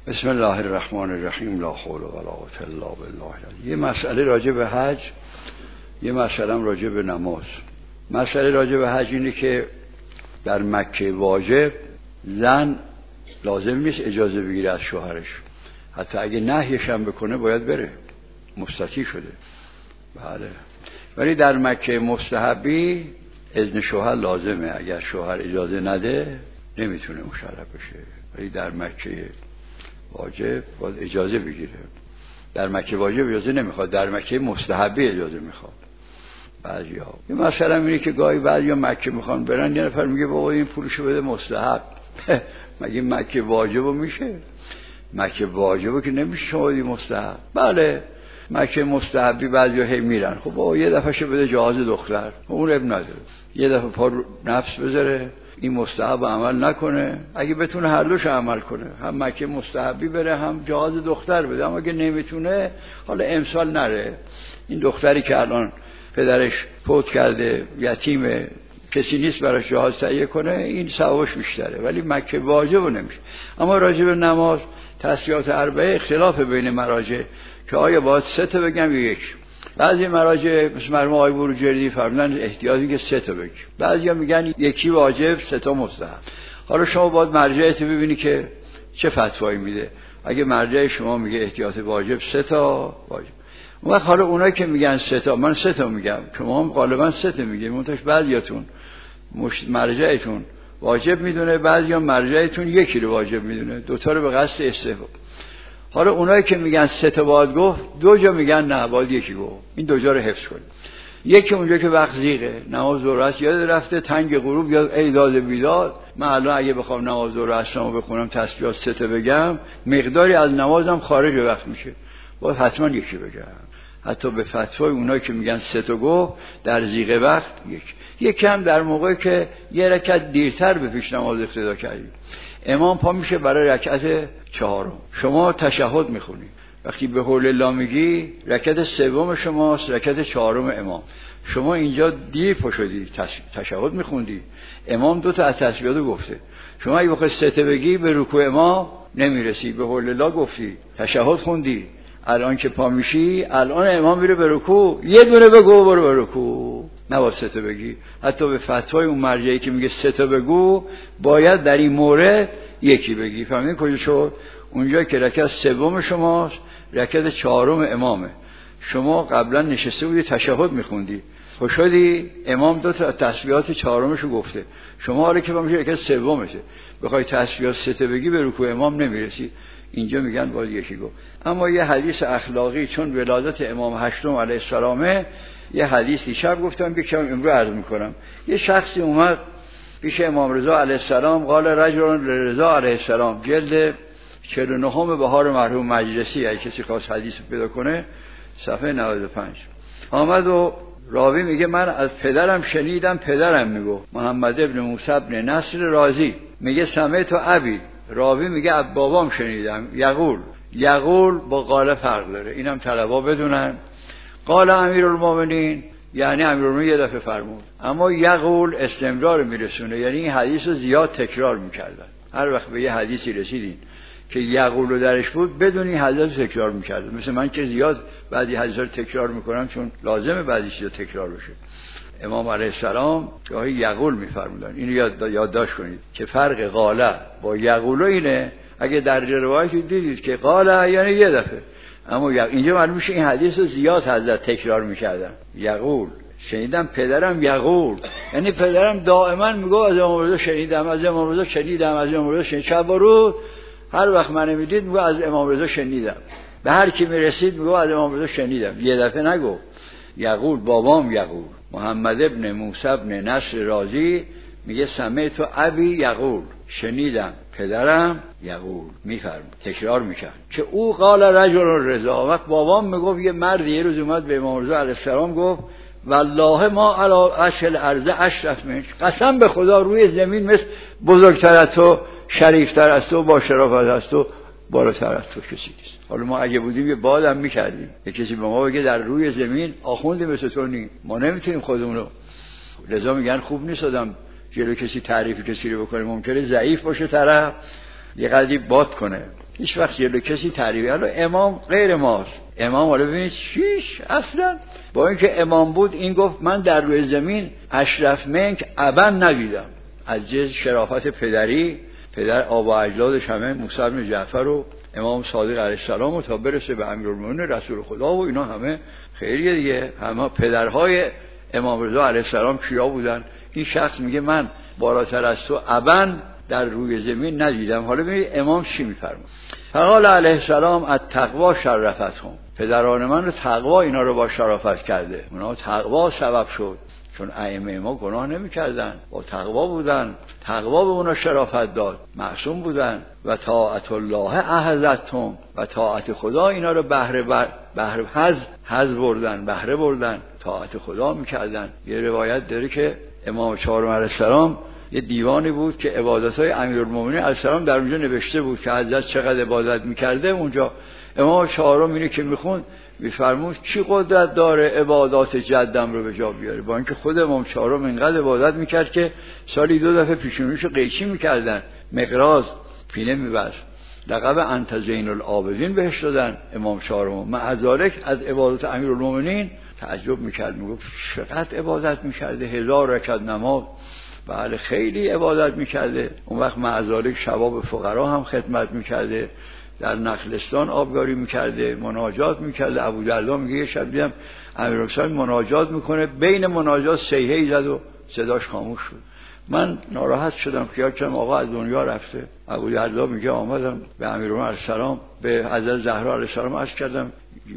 بسم الله الرحمن الرحیم. لا حول ولا قوة الا بالله. یه مسئله راجع به حج، یه مسئله راجع به نماز. مسئله راجع به حج اینه که در مکه واجب زن لازم نیست اجازه بگیره از شوهرش، حتی اگه نهیش هم بکنه باید بره، مستطیع شده. بله. ولی در مکه مستحبی اذن شوهر لازمه، اگر شوهر اجازه نده نمیتونه مشرف بشه. ولی در مکه واجب باید اجازه بگیره. در مکه واجب اجازه نمیخواد، در مکه مستحبی اجازه میخواد. بعضیا یه مثلا اینه که گاهی بعضیا مکه میخوان برن، یه نفر میگه بابا این پولشو بده مستحب. مگه مکه واجبو میشه؟ مکه واجبو که نمیشه شما بدی مستحب. بله مکه مستحبی بعضیا هی میرن، خب بابا یه دفعه شو بده جواز دختر، اون اب نداره، یه دفعه پا نفس بذاره این مستحب عمل نکنه، اگه بتونه هر دوش عمل کنه، هم مکه مستحبی بره هم جواز دختر بده. اما اگه نمیتونه حالا امسال نره. این دختری که الان پدرش فوت کرده یتیمه، کسی نیست براش جواز تهیه کنه، این ثوابش بیشتره. ولی مکه واجب نمیشه. اما راجع به نماز تسبیحات اربعه اختلاف بین مراجع که آیا باید 3 تا بگم یا 1. بعضی مراجع مثل مرحوم آقای بروجردی فرمودن احتیاطی که 3 تا بگیم، بعضیا میگن 1 واجب 3 تا مستحب. حالا شما باید مرجعت ببینی که چه فتوایی میده. اگه مرجع شما میگه احتیاط واجب 3 تا واجب، اون وقت حالا اونایی که میگن 3 تا، من 3 تا میگم، شما هم غالبا 3 تا میگید، منتش بعضیاتون مرجعتون واجب میدونه، بعضیا مرجعتون 1 رو واجب میدونه، 2 تا رو به قصد استحباب. حالا اونایی که میگن 3 تا باید گفت، 2 جا میگن نه باید 1 گفت. این 2 جا رو حفظ کنید. یکی اونجا که وقت زیغه، نماز ظهر است یاد رفته، تنگ غروب یا ایداد بیداد، من الان اگه بخوام نماز ظهر اصلا بخونم تسبیحات 3 تا بگم، مقداری از نمازم خارج وقت میشه، باید حتما 1 بگم. حتی به فتوای اونایی که میگن 3 تا گفت در زیغه وقت 1. یکی هم در موقعی که یه رکعت دیرتر به پیش نماز اقتدا کردید، امام پا میشه برای رکعت 4، شما تشهد میخونی، وقتی به حول الله میگی رکعت 3 شماست، رکعت 4 امام. شما اینجا دیر پا شدی، تشهد میخوندی، امام 2 تا از تسبیحاتو گفته، شما اگه بخوای 3 تا بگی به رکوع امام نمیرسی، به حول الله گفتی، تشهد خوندی، الان که پا میشی الان امام میره به رکوع، یه دونه بگو برو به رکوع، نباید 3 تا بگی. حتی به فتوای اون مرجعی که میگه 3 تا بگو، باید در این مورد 1 بگی. فهمیدین کجا شد؟ اونجا که رکعت 3 شماست، رکعت 4 امامه، شما قبلا نشسته بودی تشهد میخوندی، خوشحالی امام 2 تا تسبیحات 4 گفته، شما حالا که با میشه رکعت 3 بخوای تسبیحات 3 تا بگی به رکوع امام نمیرسی، اینجا میگن باید 1 گفت. اما یه حدیث اخلاقی، چون ولادت امام هشتم علیه السلامه، یه حدیثی شب گفتم که امروز عرض میکنم. یه شخصی اومد پیش امام رضا علیه السلام، قال رجل رضا علیه السلام، جلد 49 بهار مرحوم مجلسی، اگه کسی خواست حدیث پیدا کنه صفحه 95. آمد و راوی میگه من از پدرم شنیدم، پدرم میگه محمد ابن موسی ابن نصر رازی، میگه سمعت ابی، راوی میگه از بابام شنیدم، یقول با قال فرق داره، اینم طلبا بدونن. قال امیرالمومنین یعنی امیرالمومنین یه دفعه فرمود، اما یقول استمرار میرسونه، یعنی این حدیث رو زیاد تکرار میکردن. هر وقت به یه حدیثی رسیدین که یقول رو درش بود، بدون این حدیث رو تکرار میکردن. مثل من که زیاد بعضی حدیثا رو تکرار میکنم چون لازمه بعضی چیزا تکرار بشه. امام علیه السلام گاهی یقول میفرمودن، اینو یادداشت کنید که فرق قاله با یقول اینه. اگه در روایتی دیدید که قاله یعنی یه دفعه، اما اینجا معلوم میشه این حدیث رو زیاد حضرت تکرار میکردن. یقول شنیدم پدرم، یقول یعنی پدرم دائما میگه از امام رضا شنیدم، از امام رضا شنیدم، از امام رضا شنیدم. شب و روز هر وقت من میدید میگه از امام رضا شنیدم، به هر کی میرسید میگه از امام رضا شنیدم، یه دفعه نگو. یقول بابام یقول، محمد ابن موسی ابن نصر رازی میگه سمعت ابی یقول، شنیدم پدرم یقول، میفرم تکرار میکرد که او قال رجل رضا. وقت بابام میگفت یه مرد یه روز اومد به امام رضا علیه السلام گفت والله ما علی اشل ارض اشرف منک، قسم به خدا روی زمین مثل بزرگتر از تو، شریفتر از تو، با شرافت از تو، بالاتر از تو کسی نیست. حالا ما اگه بودیم یه بادم میکردیم، یه کسی به ما بگه در روی زمین آخوندی مثل تو نی، ما نمیتونیم خودمون رو. لذا میگن خوب نیست آدم جلو کسی تعریف کسی رو بکنه، ممکنه ضعیف باشه طرف، یه قدری باد کنه. هیچ وقت جلو کسی تعریف. حالا امام غیر ماست. امام حالا ببینید چیش اصلا با اینکه امام بود این گفت من در روی زمین اشرف منک ابا ندیدم. از جز شرافت پدری، پدر آبا اجدادش همه موسی بن جعفر و امام صادق علیه السلام و تا برسه به امیرالمومنین رسول خدا و اینا همه خیریه دیگه، همه پدرهای امام رضا علیه السلام کیا بودن. این شخص میگه من بالاتر از تو ابا در روی زمین ندیدم. حالا ببینید امام چی میفرماد. فقال علیه السلام التقوا شرفتهم، پدران من رو تقوا اینا رو با شرافت کرده، اونا تقوا سبب شد، چون ائمه ما گناه نمی‌کردن، با تقوا بودن، تقوا به اونا شرافت داد، معصوم بودن. و طاعت الله احظتهم، و طاعت خدا اینا رو بهره حظ بردن، بهره بردن، طاعت خدا می‌کردن. یه روایت داره که امام چهارم علیه السلام یه دیوانی بود که عبادت‌های امیرالمومنین علیه السلام در اونجا نوشته بود که حضرت چقدر عبادت می‌کرده. اونجا امام چهارم اینو که میخوند میفرمود چی قدرت داره عبادات جدم رو به جا بیاره، با اینکه خود امام چهارم اینقدر عبادت میکرد که سالی 2 دفعه پیشونیشو قیچی میکردن، مقراض پینه میبست، لقب انت زین العابدین بهش دادن امام چهارم. مع ذلک از عبادات امیرالمومنین تعجب میکرد، میگفت چقدر عبادت میکرده، 1000 رکعت نماز، بله خیلی عبادت میکرده. اون وقت مع ذلک شباب فقرا هم خدمت میکرده، در نخلستان آبگاری میکرده، مناجات میکرده. ابو دردا میگه یه شب دیدم امیرحسین مناجات میکنه، بین مناجات صیحه‌ای زد و صداش خاموش شد. من ناراحت شدم، خیال کردم آقا از دنیا رفته. ابو دردا میگه آمدم به امیرالمومنین علیه السلام، به حضرت زهرا علیه السلام عرض کردم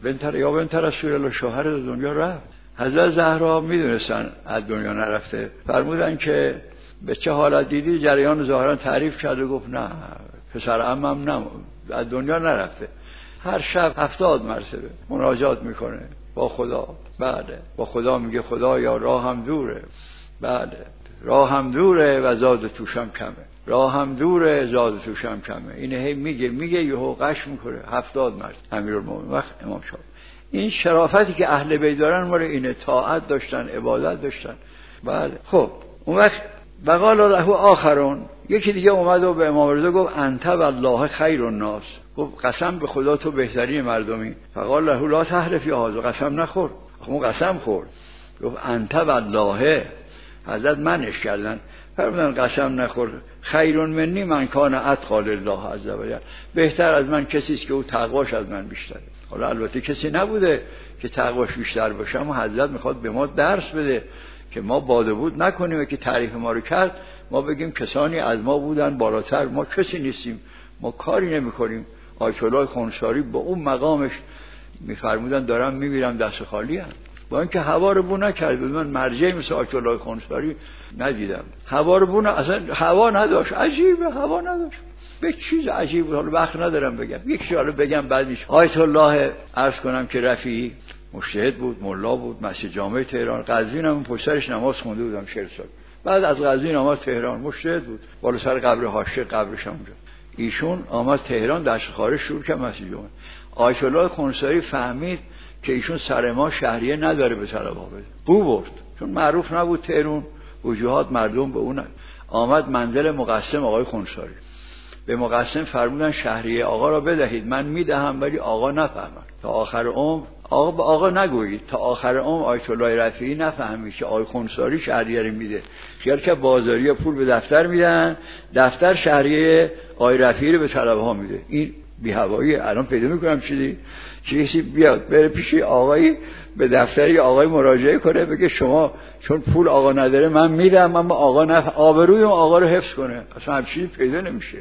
بنت رسول الله شوهر از دنیا رفت. حضرت زهرا میدونستن از دنیا نرفته، فرمودن که به چه حالت دیدی؟ جریان ظاهرا تعریف کرد و گفت نه پسر عمم از دنیا نرفته، هر شب 70 مرتبه مناجات میکنه با خدا. بله با خدا میگه خدا یا راهم دوره، بله راهم دوره و زاد توشم کمه، راهم دوره زاد توشم کمه. اینه هی میگه یهو قش میکنه 70 مرتبه. امیرالمومنین وقت امام شاه این شرافتی که اهل بیت دارن مال اینه، طاعت داشتن، عبادت داشتن. بله خب اون وقت بقال له آخرون، یکی دیگه اومد و به امام رضا گفت انت والله خیر الناس، گفت قسم به خدا تو بهترین مردمی. فقال له لا تحلف یا هذا، قسم نخور. اون قسم خورد، گفت انت والله، حضرت منش کردن، فرمودن قسم نخور، خیر منی من کان اتقی لله عز وجل، بهتر از من کسی است که او تقواش از من بیشتره. حالا البته کسی نبوده که تقواش بیشتر باشه، اما حضرت میخواد به ما درس بده که ما بادبود نکنیم و که تعریف ما رو کرد ما بگیم کسانی از ما بودن بالاتر، ما کسی نیستیم، ما کاری نمی کنیم. آیت الله خونساری با اون مقامش میفرمودن دارم میمیرم دست خالی هم، با اینکه هوا رو بو نکرد. من مرجعی مثل آیت الله خونساری ندیدم، هوا رو بو اصلا هوا نداشت، عجیبه هوا نداشت، به چیز عجیب. حالا وقت ندارم بگم، یک چیز حالا بگم بعدش. آیت الله عرض کنم که رفیعی مجتهد بود، ملا بود، مسجد جامع تهران، قزوین هم پشتش نماز خونده بودم 40 سال. بعد از قزوین آمد تهران، مجتهد بود، بالا سر قبر حاشیه قبرش اونجا. ایشون آمد تهران، دست خارج شروع کرد مسجد جامع. آیت الله خونساری فهمید که ایشون سر ما شهریه نداره به طلبا بده، بو برد، چون معروف نبود تهران، وجوهات مردم به اون. آمد منزل مقسم آقای خونساری، به مقسم فرمودن شهریه آقا را بدهید، من میدهم ولی آقا نفهمد. تا آخر عمر آقا به آقا نگویید، تا آخر عمر آیت الله رفیعی نفهمید که آقای خونساری شهریه رو میده. خیال که بازاریا پول به دفتر میدن، دفتر شهریه آقای رفیعی رو به طلبه ها میده. این بی هوایی الان پیدا میکنم چیزی بیاد بره پیش آقایی به دفتری آقای مراجعه کنه بگه شما چون پول آقا نداره من میدم، اما آقا آبروی اون آقا رو حفظ کنه. اصلا همچین پیدا نمیشه.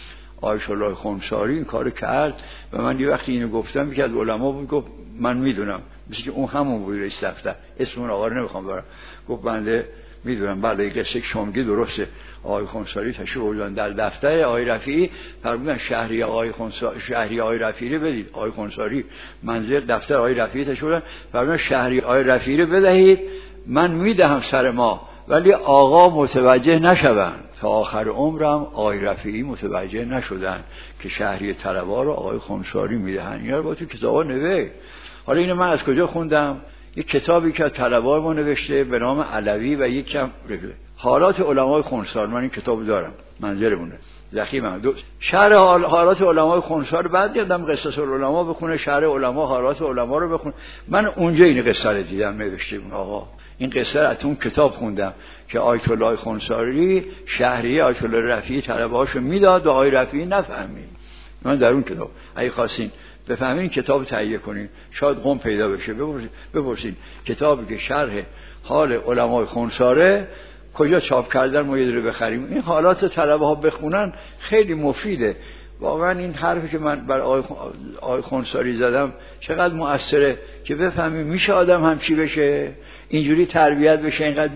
آیت الله خونساری این کارو کرد و من یه وقتی اینو گفتم که از علما بود، گفت من میدونم، مثل که اون همون بود رئیس دفتر، اسم اون آقا رو نمیخوام ببرم، گفت بنده میدونم. بله قصه شامگی درسته. آقای خونساری تشریف آوردن در دفتر آقای رفیعی، فرمودن شهری آقای خونساری، شهری آقای رفیعی رو بدید. آقای خونساری منزل دفتر آقای رفیعی تشریف آوردن، فرمودن شهری آقای رفیعی رو بدهید، من میدهم سر ما، ولی آقا متوجه نشون. تا آخر عمرم آقای رفیعی متوجه نشدن که شهری طلبا رو آقای خونساری میدهن. اینا رو با تو کتابا نوشت. حالا اینو من از کجا خوندم؟ یک کتابی که طلبا ما نوشته به نام علوی و یک کم حالات علمای خونسار، من این کتاب دارم منظرمونه. زخیم شرح حالات علمای خنثی رو بعد دیدم قصص العلماء بخونه، شرح علما حالات علما رو بخونه. من اونجا این قصه رو دیدم نوشته بود آقا این قصه رو از اون کتاب خوندم که آیت الله خنثی شهریه آیت الله رفیعی طلبه‌هاشو میداد و آقای رفیعی نفهمید. من در اون کتاب اگه خواستین بفهمین کتاب تهیه کنین شاید قم پیدا بشه. بپرسین کتابی که شرح حال علمای خنثی کجا چاپ کردن ما یه دونه بخریم. این حالات طلبه ها بخونن خیلی مفیده. واقعا این حرفی که من بر آقای خنثی زدم چقدر مؤثره که بفهمیم میشه آدم همچی بشه، اینجوری تربیت بشه، اینقدر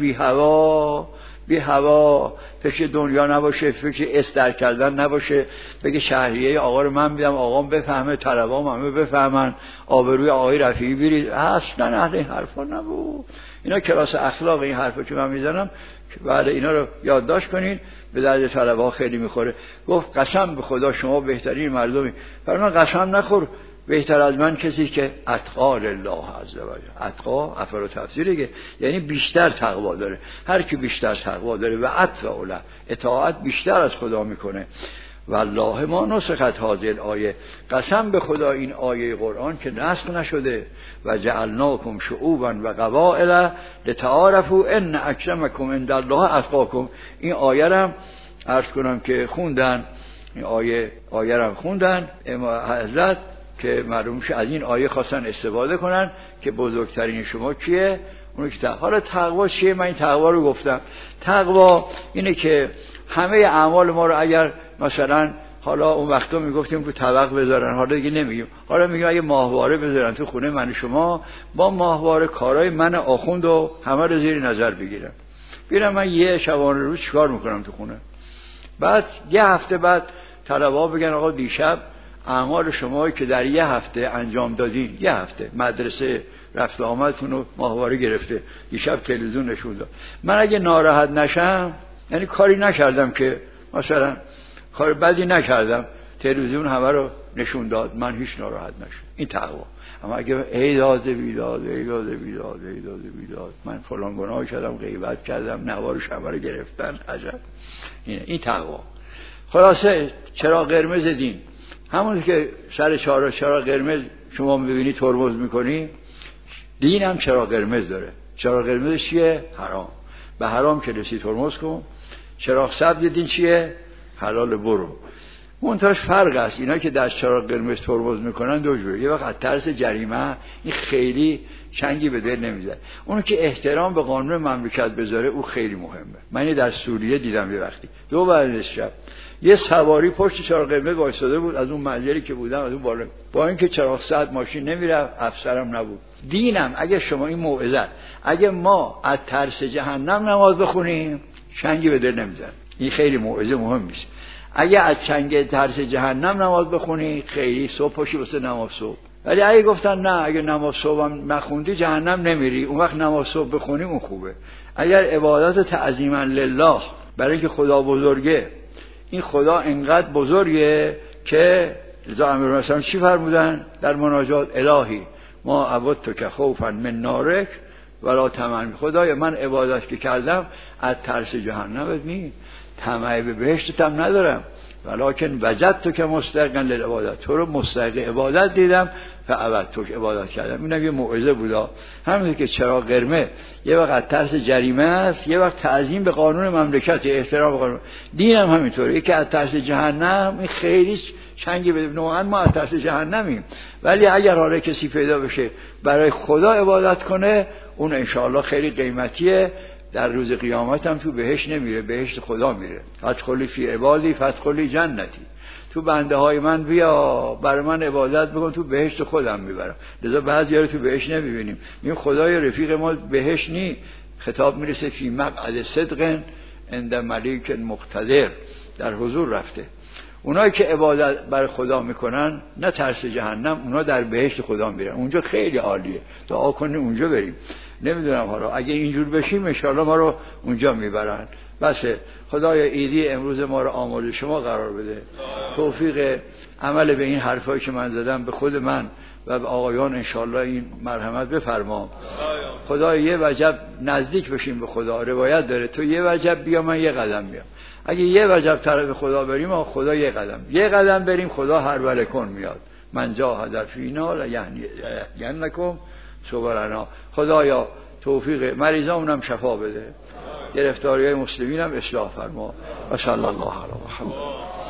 بی هوا فکر دنیا نباشه، فکر استر کردن نباشه، بگه شهریه آقا رو من میدم آقام بفهمه، طلبه‌ام همه بفهمن، آبروی آقای رفیعی برید. اصلا اهل این حرفا نبود. اینا کلاس اخلاق این حرفا که من میزنم بعد اینا رو یادداشت کنین، به درد طلبه‌ها خیلی میخوره. گفت قسم به خدا شما بهترین مردمی. فرمان قسم نخور بهتر از من کسی که اتقا لله عز و جل. اتقا افعال تفسیره یعنی بیشتر تقوا داره. هر کی بیشتر تقوا داره و اتقوا له اطاعت بیشتر از خدا میکنه. والله ما نسخت هذه آیه، قسم به خدا این آیه قرآن که نسخ نشده. و جعلناکم شعوبا و قبائل لتعارفوا ان اکرمکم عند الله اتقاکم. این آیه رو عرض کنم که خوندن، این آیه رو خوندن حضرت که معلوم شه از این آیه خواستن استفاده کنن که بزرگترین شما کیه؟ اون که حالا تقوا چیه؟ من این تقوا رو گفتم. تقوا اینه که همه اعمال ما رو اگر مثلا حالا اون وقتا میگفتیم رو طبق بذارن، حالا دیگه نمیگیم، حالا میگیم اگه ماهواره بذارن تو خونه من شما، با ماهواره کارهای من آخوند و همه رو زیر نظر بگیرم. ببینم من یه شبانه روز چیکار میکنم تو خونه. بعد یه هفته بعد طلبه‌ها بگن آقا دیشب اعمال شما که در یه هفته انجام دادین، یه هفته مدرسه رفت و آمدتون رو ماهواره گرفته، دیشب تلویزیون نشون داد. من اگه ناراحت نشم، یعنی کاری نکردم که مثلا کار بدی نکردم، تلویزیون همه رو نشون داد، من هیچ ناراحت نشم. این تقوا. اما اگه ای داد من فلان گناه کردم، غیبت کردم، نوارش همه رو گرفتن، عجب. این تقوا. خلاصه چراغ قرمز دین همون که سر چراغ قرمز شما می‌بینی ترمز می‌کنی، دین هم چراغ قرمز داره. چراغ قرمز چیه؟ حرام. به حرام که رسی ترمز کن. چراغ سبز دین چیه؟ حلال برو. منتهاش فرق است. اینا که در چراغ قرمز ترمز میکنن دو جوره. یه وقت از ترس جریمه این خیلی چنگی به دل نمیزنه. اون که احترام به قانون مملکت بذاره او خیلی مهمه. من در سوریه دیدم یه وقتی 2 بعد شب یه سواری پشت چراغ قرمز وایساده بود، از اون منزلی که بودم از اون بالا، با اینکه چراغ سبز ماشین نمیرفت، افسرم نبود. دینم اگه شما این موعظه، اگه ما از ترس جهنم نماز بخونیم چنگی به دل نمیزنه. این خیلی موعظه مهمی است. اگه از چنگ ترس جهنم نماز بخونی خیلی صبح پاشی واسه نماز صبح. ولی اگه گفتن نه اگه نماز صبح هم نخوندی جهنم نمیری، اون وقت نماز صبح بخونی اون خوبه. اگر عبادت تعظیما لله برای اینکه خدا بزرگه، این خدا انقدر بزرگه که رضا امیر مثلا چی فرمودن در مناجات؟ الهی ما عبدتک خوفا من نارک ولا طمعا. خدایا من عبادت که کردم از ترس جهنمت نیست، طمع به بهشتت هم ندارم، ولکن وجدتک مستحقا للعبادت، تو رو مستحق عبادت دیدم فعبدتک، عبادت کردم. اینم یه موعظه بودا. همین که چراغ قرمز یه وقت ترس جریمه است، یه وقت تعظیم به قانون مملکت، احترام به قانون. دینم همینطوره. یکی از ترس جهنم این خیلی چنگی به نوعا ما از ترس جهنمیم، ولی اگر حالا کسی پیدا بشه برای خدا عبادت کنه، اون انشاءالله خیلی قیمتیه. در روز قیامت هم تو بهشت نمیره، بهشت خدا میره. فادخلی فی عبادی فادخلی جنتی. تو بنده های من بیا برای من عبادت بکن، تو بهشت خودم میبرم. لذا بعضیا رو تو بهشت نمیبینیم. این خدای رفیق ما بهشت نی. خطاب میرسه فی مقعد صدق عند ملیک مقتدر، در حضور رفته. اونایی که عبادت برای خدا میکنن نه ترس جهنم، اونا در بهشت خدا میرن. اونجا خیلی عالیه. دعا کنیم اونجا بریم. نمیدونم حالا اگه اینجور بشیم انشاءالله ما رو اونجا میبرن. بس خدای ایدی امروز ما رو آماده شما قرار بده. توفیق عمل به این حرفایی که من زدم به خود من و به آقایان انشاءالله این مرحمت بفرما. خدای یه وجب نزدیک بشیم به خدا. روایت داره تو یه وجب بیا من یه قدم بیام. اگه یه وجب طرف خدا بریم، خدا یه قدم بریم، خدا هر ولکن میاد. من جاهد فینا لینکم صبرنا. خدایا توفیق مریضامونم شفا بده، گرفتاری‌های مسلمینم اصلاح فرما. و صلی الله علی محمد.